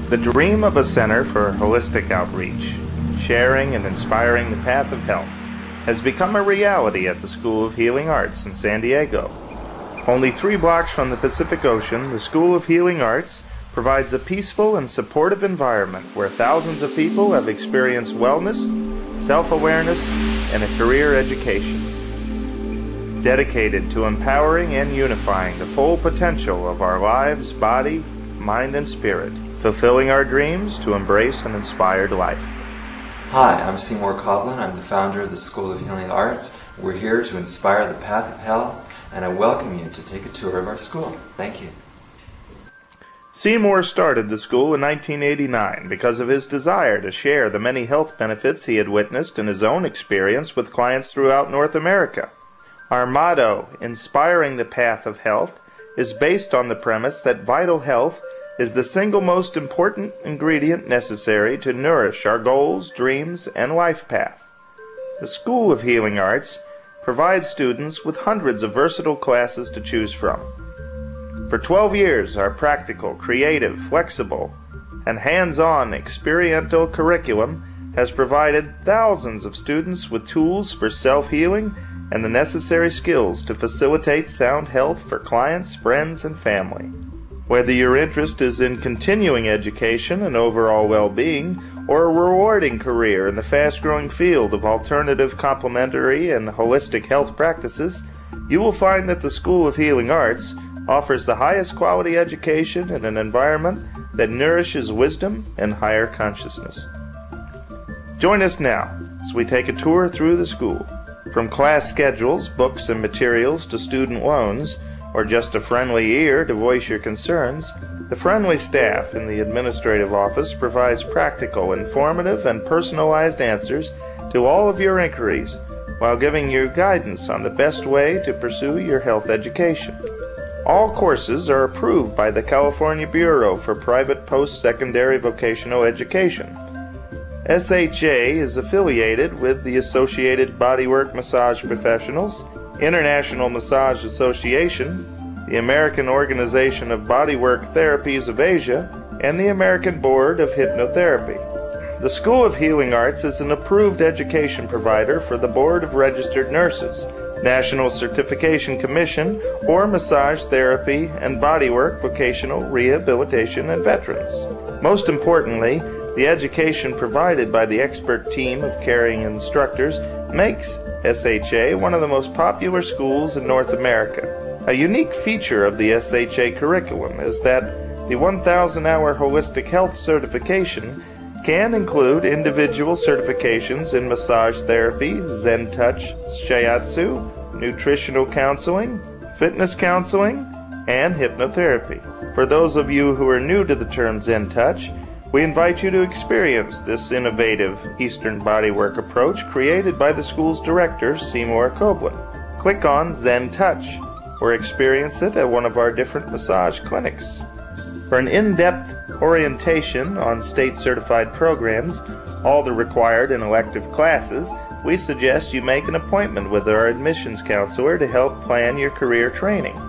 The dream of a center for holistic outreach, sharing and inspiring the path of health, has become a reality at the School of Healing Arts in San Diego. Only 3 blocks from the Pacific Ocean, the School of Healing Arts provides a peaceful and supportive environment where thousands of people have experienced wellness, self-awareness, and a career education. Dedicated to empowering and unifying the full potential of our lives, body, mind, and spirit, fulfilling our dreams to embrace an inspired life. Hi, I'm Seymour Coughlin. I'm the founder of the School of Healing Arts. We're here to inspire the path of health, and I welcome you to take a tour of our school. Thank you. Seymour started the school in 1989 because of his desire to share the many health benefits he had witnessed in his own experience with clients throughout North America. Our motto, Inspiring the Path of Health, is based on the premise that vital health is the single most important ingredient necessary to nourish our goals, dreams, and life path. The School of Healing Arts provides students with hundreds of versatile classes to choose from. For 12 years, our practical, creative, flexible, and hands-on experiential curriculum has provided thousands of students with tools for self-healing and the necessary skills to facilitate sound health for clients, friends, and family. Whether your interest is in continuing education and overall well-being, or a rewarding career in the fast-growing field of alternative complementary and holistic health practices, you will find that the School of Healing Arts offers the highest quality education in an environment that nourishes wisdom and higher consciousness. Join us now as we take a tour through the school. From class schedules, books, and materials to student loans, or just a friendly ear to voice your concerns, the friendly staff in the administrative office provides practical, informative, and personalized answers to all of your inquiries while giving you guidance on the best way to pursue your health education. All courses are approved by the California Bureau for Private Post-Secondary Vocational Education. SHA is affiliated with the Associated Bodywork Massage Professionals, International Massage Association, the American Organization of Bodywork Therapies of Asia, and the American Board of Hypnotherapy. The School of Healing Arts is an approved education provider for the Board of Registered Nurses, National Certification Commission, or Massage Therapy and Bodywork Vocational Rehabilitation and Veterans. Most importantly, the education provided by the expert team of caring instructors makes SHA one of the most popular schools in North America. A unique feature of the SHA curriculum is that the 1,000-hour holistic health certification can include individual certifications in massage therapy, Zen Touch, Shiatsu, nutritional counseling, fitness counseling, and hypnotherapy. For those of you who are new to the term Zen Touch, we invite you to experience this innovative Eastern bodywork approach created by the school's director, Seymour Coughlin. Click on Zen Touch or experience it at one of our different massage clinics. For an in-depth orientation on state-certified programs, all the required and elective classes, we suggest you make an appointment with our admissions counselor to help plan your career training.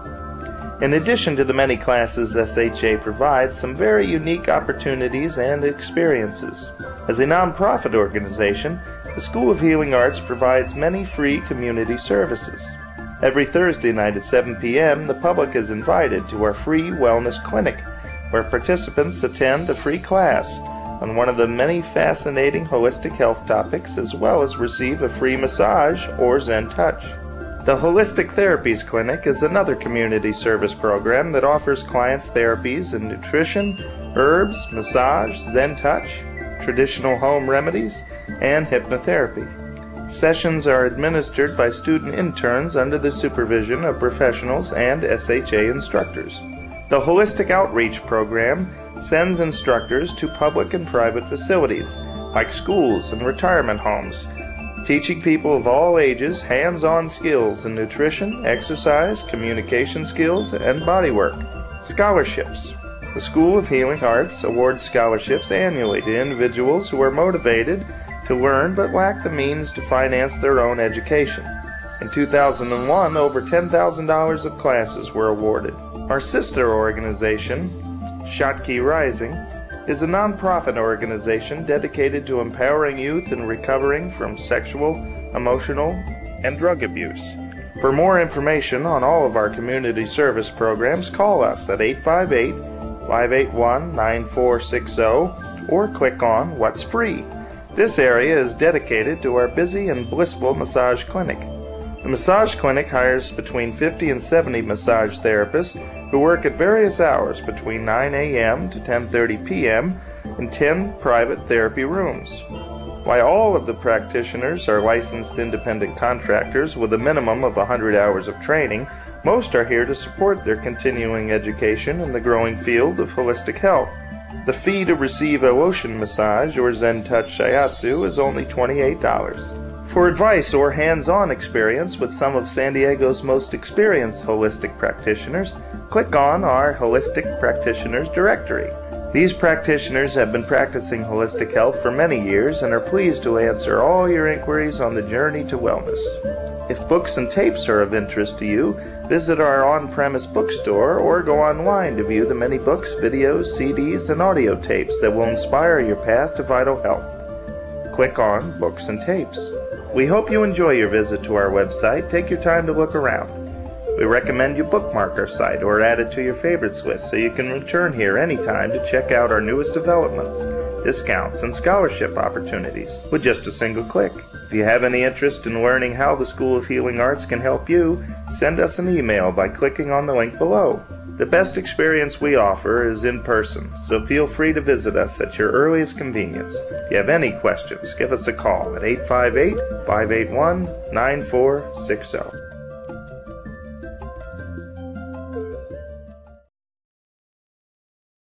In addition to the many classes SHA provides some very unique opportunities and experiences. As a nonprofit organization, the School of Healing Arts provides many free community services. Every Thursday night at 7 p.m., the public is invited to our free wellness clinic, where participants attend a free class on one of the many fascinating holistic health topics, as well as receive a free massage or Zen Touch. The Holistic Therapies Clinic is another community service program that offers clients therapies in nutrition, herbs, massage, Zen Touch, traditional home remedies, and hypnotherapy. Sessions are administered by student interns under the supervision of professionals and SHA instructors. The Holistic Outreach Program sends instructors to public and private facilities, like schools and retirement homes, teaching people of all ages hands-on skills in nutrition, exercise, communication skills, and bodywork. Scholarships. The School of Healing Arts awards scholarships annually to individuals who are motivated to learn but lack the means to finance their own education. In 2001, over $10,000 of classes were awarded. Our sister organization, Shakti Rising, is a nonprofit organization dedicated to empowering youth and recovering from sexual, emotional, and drug abuse. For more information on all of our community service programs, call us at 858-581-9460 or click on What's Free. This area is dedicated to our busy and blissful massage clinic. The massage clinic hires between 50 and 70 massage therapists who work at various hours between 9 a.m. to 10:30 p.m. in 10 private therapy rooms. While all of the practitioners are licensed independent contractors with a minimum of 100 hours of training, most are here to support their continuing education in the growing field of holistic health. The fee to receive a lotion massage or Zen Touch Shiatsu is only $28. For advice or hands-on experience with some of San Diego's most experienced holistic practitioners, click on our Holistic Practitioners directory. These practitioners have been practicing holistic health for many years and are pleased to answer all your inquiries on the journey to wellness. If books and tapes are of interest to you, visit our on-premise bookstore or go online to view the many books, videos, CDs, and audio tapes that will inspire your path to vital health. Click on Books and Tapes. We hope you enjoy your visit to our website. Take your time to look around. We recommend you bookmark our site or add it to your favorites list so you can return here anytime to check out our newest developments, discounts, and scholarship opportunities with just a single click. If you have any interest in learning how the School of Healing Arts can help you, send us an email by clicking on the link below. The best experience we offer is in person, so feel free to visit us at your earliest convenience. If you have any questions, give us a call at 858-581-9460.